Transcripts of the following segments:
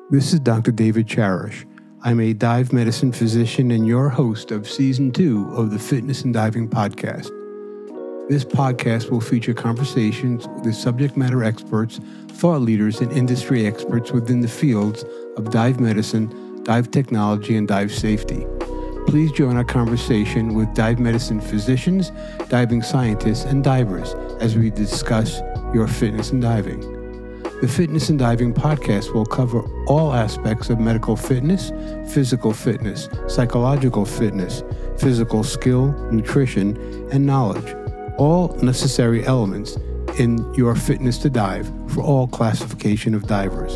This is Dr. David Charish. I'm a dive medicine physician and your host of Season 2 of the Fitness and Diving Podcast. This podcast will feature conversations with subject matter experts, thought leaders, and industry experts within the fields of dive medicine, dive technology, and dive safety. Please join our conversation with dive medicine physicians, diving scientists, and divers as we discuss your fitness and diving. The Fitness and Diving Podcast will cover all aspects of medical fitness, physical fitness, psychological fitness, physical skill, nutrition, and knowledge, all necessary elements in your fitness to dive for all classification of divers.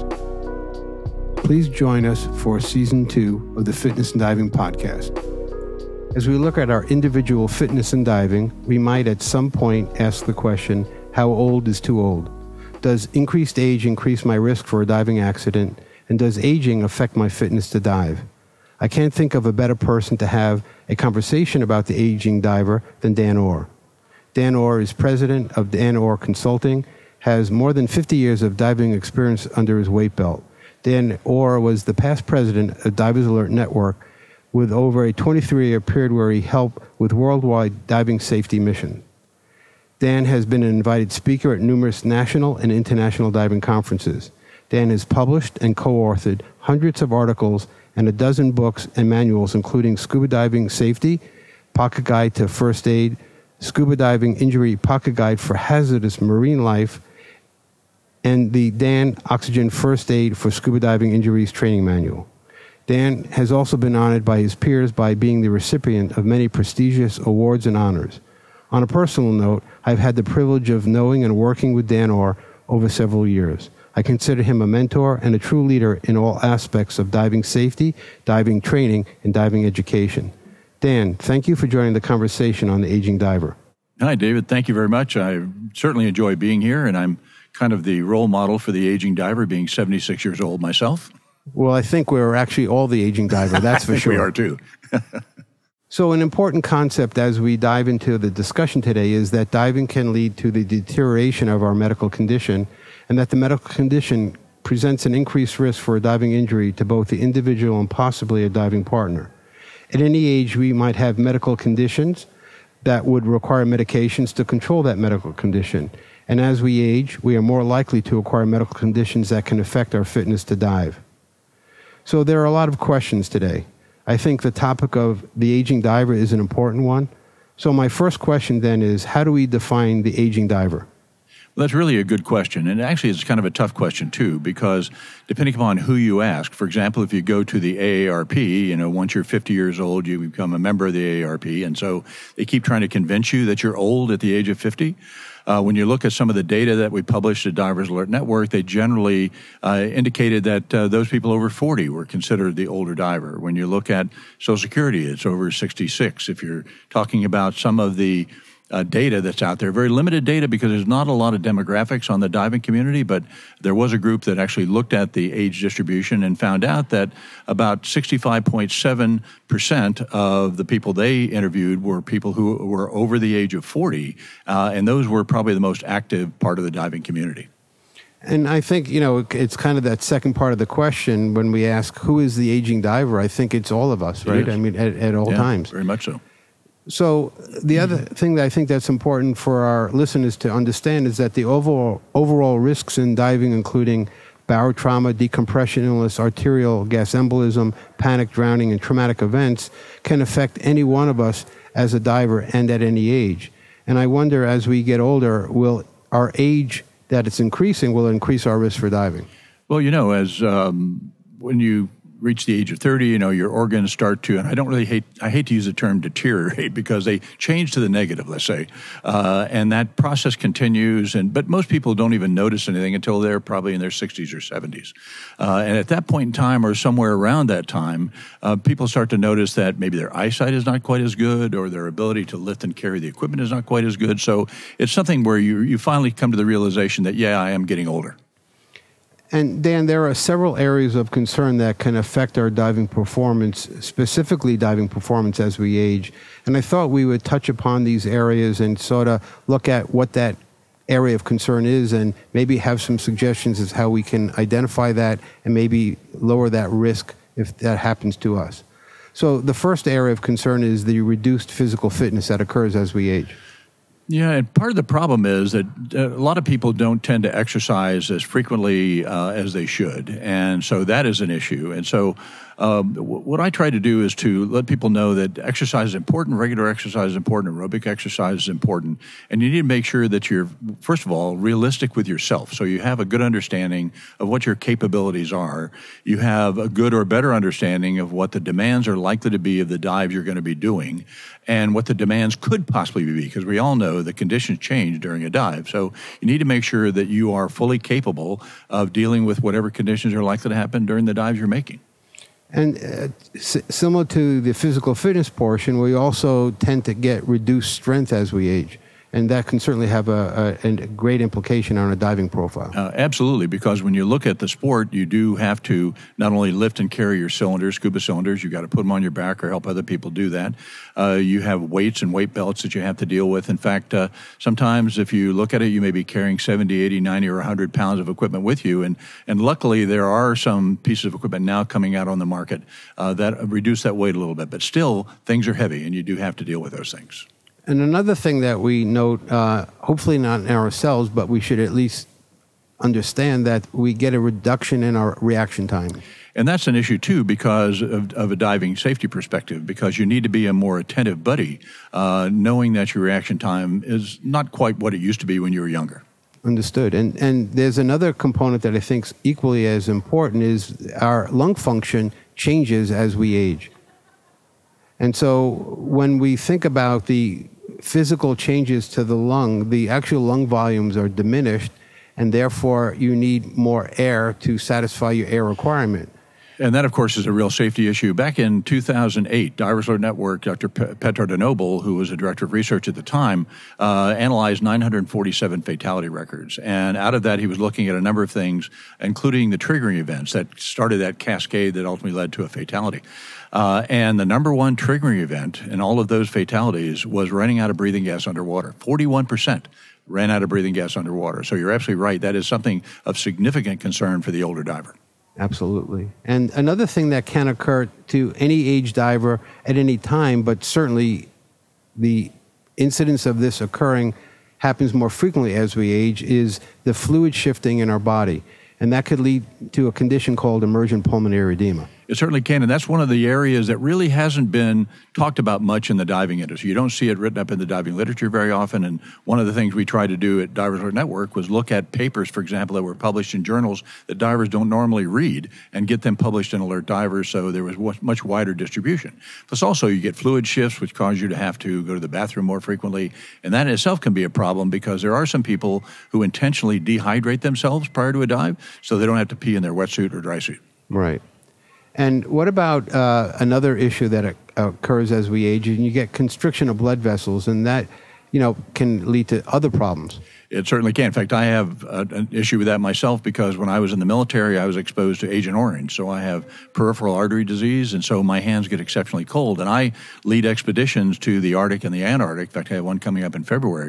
Please join us for Season 2 of the Fitness and Diving Podcast. As we look at our individual fitness and diving, we might at some point ask the question, how old is too old? Does increased age increase my risk for a diving accident? And does aging affect my fitness to dive? I can't think of a better person to have a conversation about the aging diver than Dan Orr. Dan Orr is president of Dan Orr Consulting, has more than 50 years of diving experience under his weight belt. Dan Orr was the past president of Divers Alert Network with over a 23-year period where he helped with worldwide diving safety missions. Dan has been an invited speaker at numerous national and international diving conferences. Dan has published and co-authored hundreds of articles and a dozen books and manuals, including Scuba Diving Safety, Pocket Guide to First Aid, Scuba Diving Injury Pocket Guide for Hazardous Marine Life, and the Dan Oxygen First Aid for Scuba Diving Injuries Training Manual. Dan has also been honored by his peers by being the recipient of many prestigious awards and honors. On a personal note, I've had the privilege of knowing and working with Dan Orr over several years. I consider him a mentor and a true leader in all aspects of diving safety, diving training, and diving education. Dan, thank you for joining the conversation on the aging diver. Hi, David. Thank you very much. I certainly enjoy being here, and I'm kind of the role model for the aging diver, being 76 years old myself. Well, I think we're actually all the aging diver, that's for sure. We are too. So an important concept as we dive into the discussion today is that diving can lead to the deterioration of our medical condition, and that the medical condition presents an increased risk for a diving injury to both the individual and possibly a diving partner. At any age, we might have medical conditions that would require medications to control that medical condition. And as we age, we are more likely to acquire medical conditions that can affect our fitness to dive. So there are a lot of questions today. I think the topic of the aging diver is an important one. So my first question then is, how do we define the aging diver? Well, that's really a good question. And actually, it's kind of a tough question, too, because depending upon who you ask, for example, if you go to the AARP, once you're 50 years old, you become a member of the AARP. And so they keep trying to convince you that you're old at the age of 50. When you look at some of the data that we published at Divers Alert Network, they generally indicated that those people over 40 were considered the older diver. When you look at Social Security, it's over 66. If you're talking about some of the data that's out there, very limited data because there's not a lot of demographics on the diving community, but there was a group that actually looked at the age distribution and found out that about 65.7% of the people they interviewed were people who were over the age of 40, and those were probably the most active part of the diving community. And I think, it's kind of that second part of the question when we ask, who is the aging diver? I think it's all of us, right? I mean, at all times. Very much so. So the other thing that I think that's important for our listeners to understand is that the overall risks in diving, including barotrauma, decompression illness, arterial gas embolism, panic drowning, and traumatic events, can affect any one of us as a diver and at any age. And I wonder, as we get older, will our age that it's increasing will increase our risk for diving? Well, as when you reach the age of 30, your organs start to, and I hate to use the term deteriorate because they change to the negative, let's say. And that process continues, but most people don't even notice anything until they're probably in their 60s or 70s. And at that point in time, or somewhere around that time, people start to notice that maybe their eyesight is not quite as good, or their ability to lift and carry the equipment is not quite as good. So it's something where you finally come to the realization that, I am getting older. And Dan, there are several areas of concern that can affect our diving performance, specifically diving performance as we age. And I thought we would touch upon these areas and sort of look at what that area of concern is, and maybe have some suggestions as how we can identify that and maybe lower that risk if that happens to us. So the first area of concern is the reduced physical fitness that occurs as we age. Yeah, and part of the problem is that a lot of people don't tend to exercise as frequently as they should, and so that is an issue. And so what I try to do is to let people know that exercise is important, regular exercise is important, aerobic exercise is important, and you need to make sure that you're, first of all, realistic with yourself. So you have a good understanding of what your capabilities are. You have a good or better understanding of what the demands are likely to be of the dives you're going to be doing, and what the demands could possibly be, because we all know the conditions change during a dive. So you need to make sure that you are fully capable of dealing with whatever conditions are likely to happen during the dives you're making. And similar to the physical fitness portion, we also tend to get reduced strength as we age. And that can certainly have a great implication on a diving profile. Absolutely, because when you look at the sport, you do have to not only lift and carry your cylinders, scuba cylinders, you've got to put them on your back or help other people do that. You have weights and weight belts that you have to deal with. In fact, sometimes if you look at it, you may be carrying 70, 80, 90, or 100 pounds of equipment with you. And luckily, there are some pieces of equipment now coming out on the market that reduce that weight a little bit. But still, things are heavy, and you do have to deal with those things. And another thing that we note, hopefully not in ourselves, but we should at least understand that we get a reduction in our reaction time. And that's an issue, too, because of a diving safety perspective, because you need to be a more attentive buddy, knowing that your reaction time is not quite what it used to be when you were younger. Understood. And there's another component that I think is equally as important is our lung function changes as we age. And so when we think about the physical changes to the lung, the actual lung volumes are diminished, and therefore you need more air to satisfy your air requirement. And that, of course, is a real safety issue. Back in 2008, Divers Alert Network, Dr. Petr Denoble, who was a director of research at the time, analyzed 947 fatality records. And out of that, he was looking at a number of things, including the triggering events that started that cascade that ultimately led to a fatality. And the number one triggering event in all of those fatalities was running out of breathing gas underwater. 41% ran out of breathing gas underwater. So you're absolutely right. That is something of significant concern for the older diver. Absolutely. And another thing that can occur to any age diver at any time, but certainly the incidence of this occurring happens more frequently as we age, is the fluid shifting in our body. And that could lead to a condition called emergent pulmonary edema. It certainly can, and that's one of the areas that really hasn't been talked about much in the diving industry. You don't see it written up in the diving literature very often, and one of the things we tried to do at Divers Alert Network was look at papers, for example, that were published in journals that divers don't normally read and get them published in Alert Divers, so there was much wider distribution. Plus also you get fluid shifts, which cause you to have to go to the bathroom more frequently, and that in itself can be a problem because there are some people who intentionally dehydrate themselves prior to a dive so they don't have to pee in their wetsuit or dry suit. Right. And what about another issue that occurs as we age, and you get constriction of blood vessels, and that, can lead to other problems? It certainly can. In fact, I have an issue with that myself because when I was in the military, I was exposed to Agent Orange. So I have peripheral artery disease, and so my hands get exceptionally cold. And I lead expeditions to the Arctic and the Antarctic. In fact, I have one coming up in February.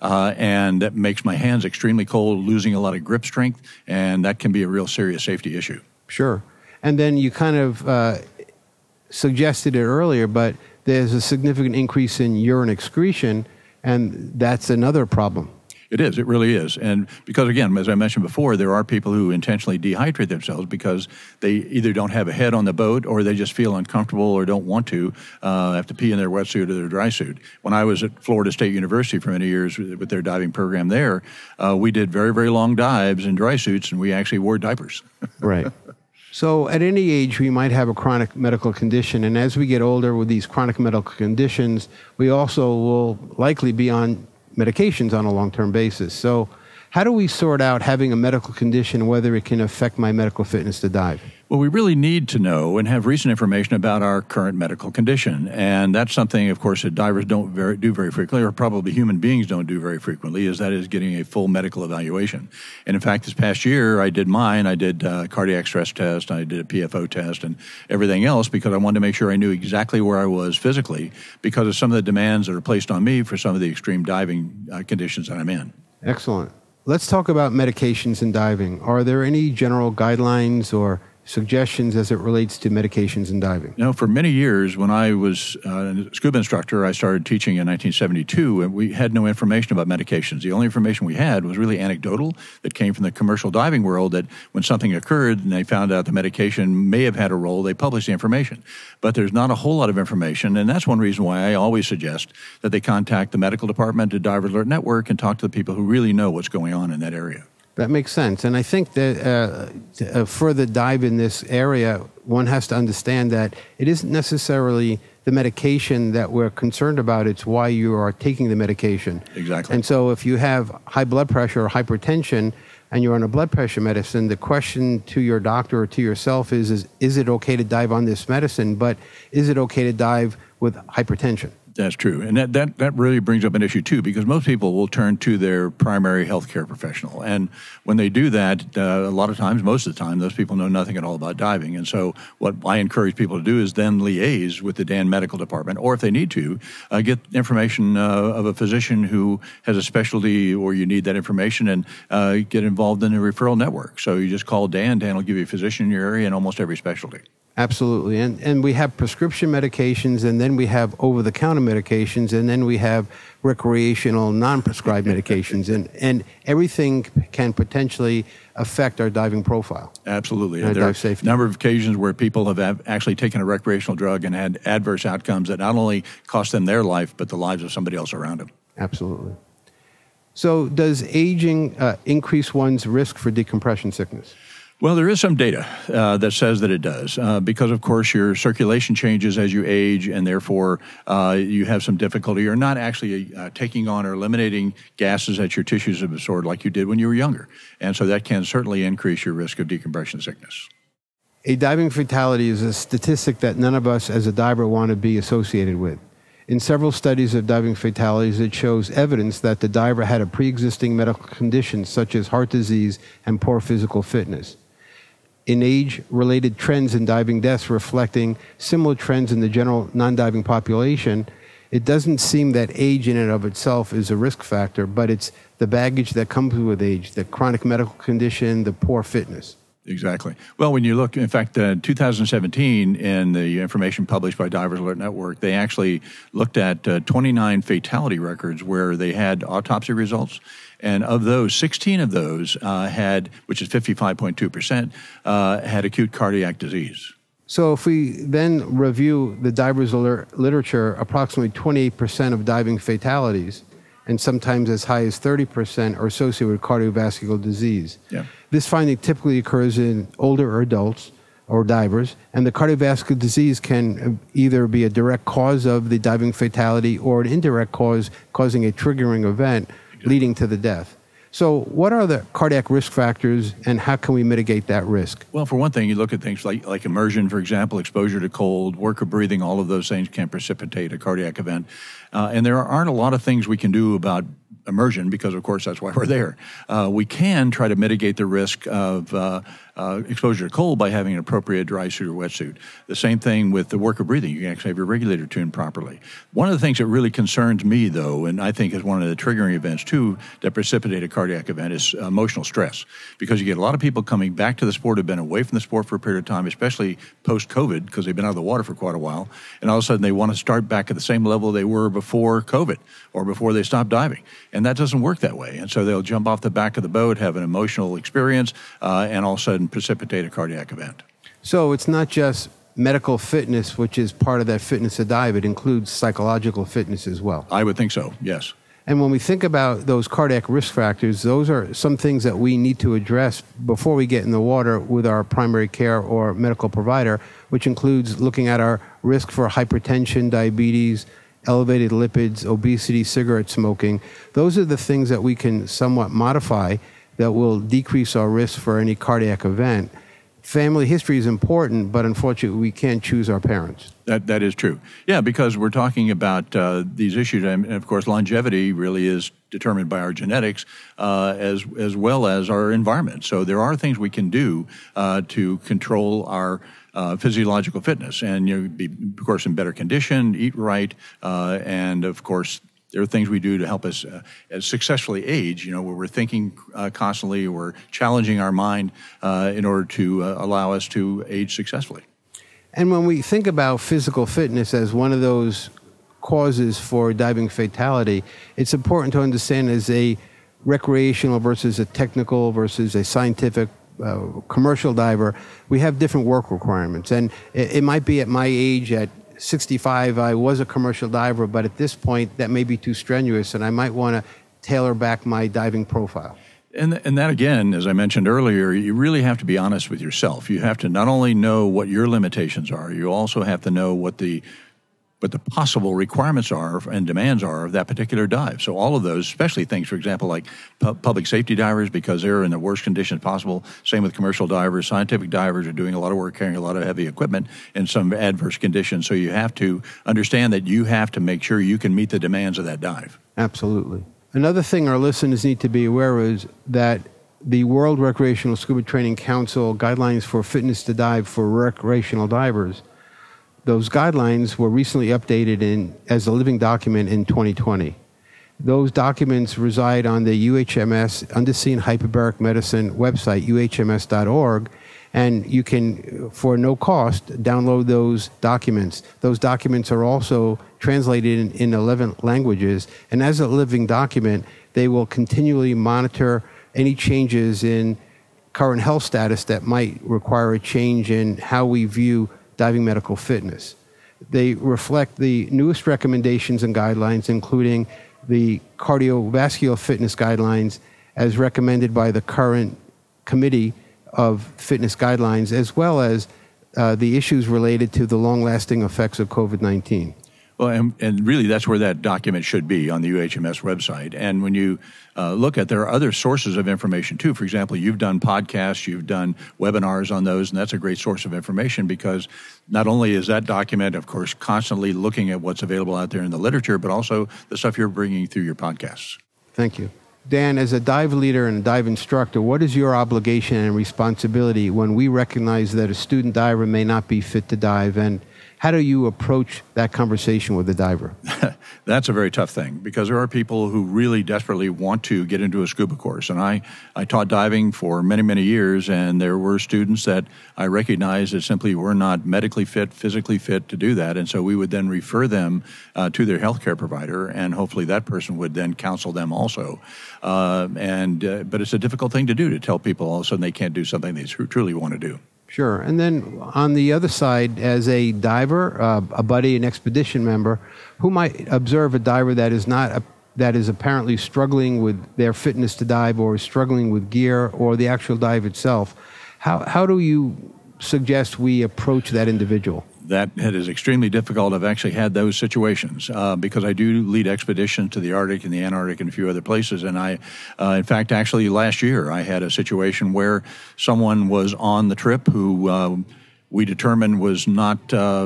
And that makes my hands extremely cold, losing a lot of grip strength, and that can be a real serious safety issue. Sure. And then you kind of suggested it earlier, but there's a significant increase in urine excretion, and that's another problem. It is. It really is. And because, again, as I mentioned before, there are people who intentionally dehydrate themselves because they either don't have a head on the boat or they just feel uncomfortable or don't want to have to pee in their wetsuit or their dry suit. When I was at Florida State University for many years with their diving program there, we did very, very long dives in dry suits, and we actually wore diapers. Right. So at any age, we might have a chronic medical condition. And as we get older with these chronic medical conditions, we also will likely be on medications on a long-term basis. So how do we sort out having a medical condition, whether it can affect my medical fitness to dive? Well, we really need to know and have recent information about our current medical condition. And that's something, of course, that divers don't do very frequently, or probably human beings don't do very frequently, is getting a full medical evaluation. And in fact, this past year, I did mine. I did a cardiac stress test, I did a PFO test, and everything else because I wanted to make sure I knew exactly where I was physically because of some of the demands that are placed on me for some of the extreme diving conditions that I'm in. Excellent. Let's talk about medications in diving. Are there any general guidelines or suggestions as it relates to medications in diving? For many years, when I was a scuba instructor, I started teaching in 1972, and we had no information about medications. The only information we had was really anecdotal that came from the commercial diving world, that when something occurred and they found out the medication may have had a role, they published the information. But there's not a whole lot of information, and that's one reason why I always suggest that they contact the medical department at Divers Alert Network and talk to the people who really know what's going on in that area. That makes sense. And I think that to further dive in this area, one has to understand that it isn't necessarily the medication that we're concerned about. It's why you are taking the medication. Exactly. And so if you have high blood pressure or hypertension and you're on a blood pressure medicine, the question to your doctor or to yourself is it okay to dive on this medicine? But is it okay to dive with hypertension? That's true. And that really brings up an issue, too, because most people will turn to their primary healthcare professional. And when they do that, a lot of times, most of the time, those people know nothing at all about diving. And so what I encourage people to do is then liaise with the DAN medical department, or if they need to, get information of a physician who has a specialty or you need that information, and get involved in a referral network. So you just call Dan. Dan will give you a physician in your area in almost every specialty. Absolutely. And we have prescription medications, and then we have over-the-counter medications, and then we have recreational, non-prescribed medications, and everything can potentially affect our diving profile. Absolutely. And there are dive safety. a number of occasions where people have actually taken a recreational drug and had adverse outcomes that not only cost them their life, but the lives of somebody else around them. Absolutely. So does aging increase one's risk for decompression sickness? Well, there is some data that says that it does, because, of course, your circulation changes as you age, and therefore you have some difficulty. You're not actually taking on or eliminating gases that your tissues have absorbed like you did when you were younger. And so that can certainly increase your risk of decompression sickness. A diving fatality is a statistic that none of us as a diver want to be associated with. In several studies of diving fatalities, it shows evidence that the diver had a pre-existing medical condition such as heart disease and poor physical fitness. In age-related trends in diving deaths reflecting similar trends in the general non-diving population, it doesn't seem that age in and of itself is a risk factor, but it's the baggage that comes with age, the chronic medical condition, the poor fitness. Exactly. Well, when you look, in fact, 2017, in the information published by Divers Alert Network, they actually looked at 29 fatality records where they had autopsy results. And of those, 16 of those had, which is 55.2%, had acute cardiac disease. So if we then review the Divers Alert literature, approximately 28% of diving fatalities, and sometimes as high as 30%, are associated with cardiovascular disease. Yeah. This finding typically occurs in older adults or divers, and the cardiovascular disease can either be a direct cause of the diving fatality or an indirect cause causing a triggering event leading to the death. So what are the cardiac risk factors, and how can we mitigate that risk? Well, for one thing, you look at things like immersion, for example, exposure to cold, work of breathing, all of those things can precipitate a cardiac event. And there aren't a lot of things we can do about immersion because, of course, that's why we're there. We can try to mitigate the risk of exposure to cold by having an appropriate dry suit or wetsuit. The same thing with the work of breathing. You can actually have your regulator tuned properly. One of the things that really concerns me, though, and I think is one of the triggering events, too, that precipitate a cardiac event is emotional stress. Because you get a lot of people coming back to the sport, have been away from the sport for a period of time, especially post-COVID, because they've been out of the water for quite a while, and all of a sudden they want to start back at the same level they were before COVID or before they stopped diving. And that doesn't work that way. And so they'll jump off the back of the boat, have an emotional experience, and all of a sudden precipitate a cardiac event. So it's not just medical fitness, which is part of that fitness to dive. It includes psychological fitness as well. I would think so, yes. And when we think about those cardiac risk factors, those are some things that we need to address before we get in the water with our primary care or medical provider, which includes looking at our risk for hypertension, diabetes, elevated lipids, obesity, cigarette smoking. Those are the things that we can somewhat modify that will decrease our risk for any cardiac event. Family history is important, but unfortunately, we can't choose our parents. That is true. Yeah, because we're talking about these issues, and of course, longevity really is determined by our genetics as well as our environment. So there are things we can do to control our physiological fitness, and be, of course, in better condition, eat right, and of course, there are things we do to help us successfully age, where we're thinking constantly, we're challenging our mind in order to allow us to age successfully. And when we think about physical fitness as one of those causes for diving fatality, it's important to understand as a recreational versus a technical versus a scientific commercial diver, we have different work requirements. And it might be at my age, at 65, I was a commercial diver, but at this point, that may be too strenuous, and I might want to tailor back my diving profile. And that, again, as I mentioned earlier, you really have to be honest with yourself. You have to not only know what your limitations are, you also have to know what the possible requirements are and demands are of that particular dive. So all of those, especially things, for example, like public safety divers, because they're in the worst conditions possible. Same with commercial divers. Scientific divers are doing a lot of work, carrying a lot of heavy equipment in some adverse conditions. So you have to understand that you have to make sure you can meet the demands of that dive. Absolutely. Another thing our listeners need to be aware is that the World Recreational Scuba Training Council guidelines for fitness to dive for recreational divers, those guidelines were recently updated as a living document in 2020. Those documents reside on the UHMS Undersea and Hyperbaric Medicine website, uhms.org, and you can, for no cost, download those documents. Those documents are also translated in 11 languages, and as a living document, they will continually monitor any changes in current health status that might require a change in how we view diving medical fitness. They reflect the newest recommendations and guidelines, including the cardiovascular fitness guidelines as recommended by the current committee of fitness guidelines, as well as the issues related to the long-lasting effects of COVID-19. Well, and really that's where that document should be, on the UHMS website. And when you look at, there are other sources of information too. For example, you've done podcasts, you've done webinars on those, and that's a great source of information, because not only is that document, of course, constantly looking at what's available out there in the literature, but also the stuff you're bringing through your podcasts. Thank you. Dan, as a dive leader and a dive instructor, what is your obligation and responsibility when we recognize that a student diver may not be fit to dive, and how do you approach that conversation with the diver? That's a very tough thing, because there are people who really desperately want to get into a scuba course. And I taught diving for many, many years, and there were students that I recognized that simply were not medically fit, physically fit to do that. And so we would then refer them to their healthcare provider, and hopefully that person would then counsel them also. But it's a difficult thing to do, to tell people all of a sudden they can't do something they truly want to do. Sure. And then on the other side, as a diver, a buddy, an expedition member, who might observe a diver that is apparently struggling with their fitness to dive, or struggling with gear or the actual dive itself, how do you suggest we approach that individual? That is extremely difficult. I've actually had those situations because I do lead expeditions to the Arctic and the Antarctic and a few other places. And in fact, actually last year, I had a situation where someone was on the trip who we determined was not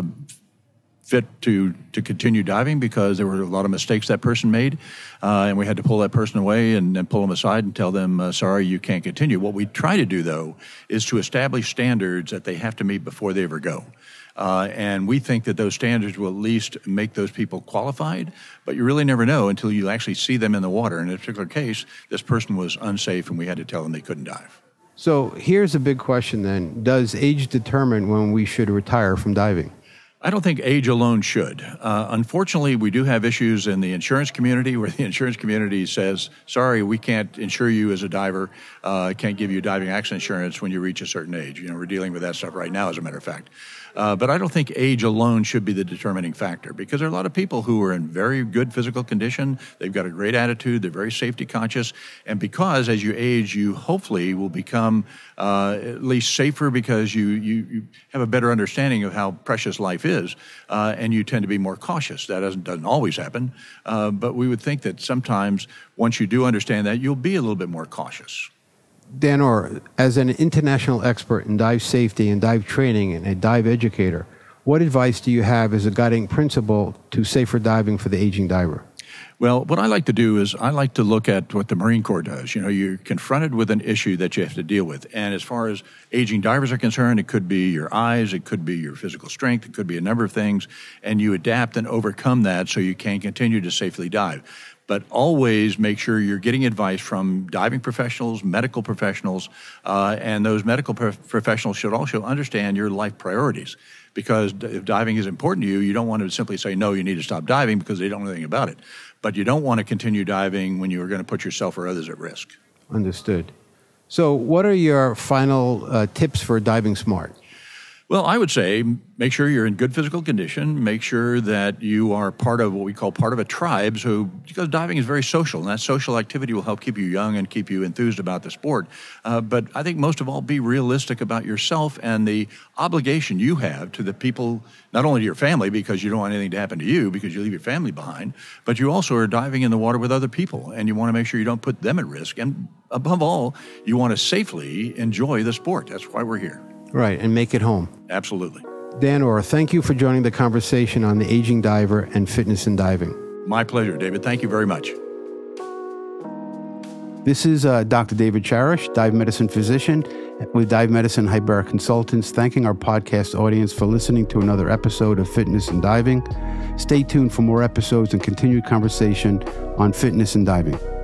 fit to continue diving, because there were a lot of mistakes that person made. And we had to pull that person away and pull them aside and tell them, sorry, you can't continue. What we try to do, though, is to establish standards that they have to meet before they ever go. And we think that those standards will at least make those people qualified, but you really never know until you actually see them in the water. In a particular case, this person was unsafe, and we had to tell them they couldn't dive. So here's a big question then. Does age determine when we should retire from diving? I don't think age alone should. Unfortunately, we do have issues in the insurance community where the insurance community says, sorry, we can't insure you as a diver, can't give you diving accident insurance when you reach a certain age. We're dealing with that stuff right now, as a matter of fact. But I don't think age alone should be the determining factor, because there are a lot of people who are in very good physical condition. They've got a great attitude. They're very safety conscious. And because as you age, you hopefully will become at least safer, because you have a better understanding of how precious life is, and you tend to be more cautious. That doesn't always happen, but we would think that sometimes once you do understand that, you'll be a little bit more cautious. Dan Orr, as an international expert in dive safety and dive training and a dive educator, what advice do you have as a guiding principle to safer diving for the aging diver? Well, what I like to do is I like to look at what the Marine Corps does. You know, you're confronted with an issue that you have to deal with. And as far as aging divers are concerned, it could be your eyes, it could be your physical strength, it could be a number of things. And you adapt and overcome that so you can continue to safely dive. But always make sure you're getting advice from diving professionals, medical professionals, and those medical professionals should also understand your life priorities. Because if diving is important to you, you don't want to simply say, no, you need to stop diving because they don't know anything about it. But you don't want to continue diving when you are going to put yourself or others at risk. Understood. So what are your final tips for diving smart? Well, I would say make sure you're in good physical condition. Make sure that you are part of what we call part of a tribe. So, because diving is very social, and that social activity will help keep you young and keep you enthused about the sport. But I think most of all, be realistic about yourself and the obligation you have to the people, not only to your family, because you don't want anything to happen to you because you leave your family behind, but you also are diving in the water with other people, and you want to make sure you don't put them at risk. And above all, you want to safely enjoy the sport. That's why we're here. Right, and make it home. Absolutely. Dan Orr, thank you for joining the conversation on the aging diver and fitness in diving. My pleasure, David. Thank you very much. This is Dr. David Charish, dive medicine physician with Dive Medicine Hyperbaric Consultants, thanking our podcast audience for listening to another episode of Fitness in Diving. Stay tuned for more episodes and continued conversation on fitness and diving.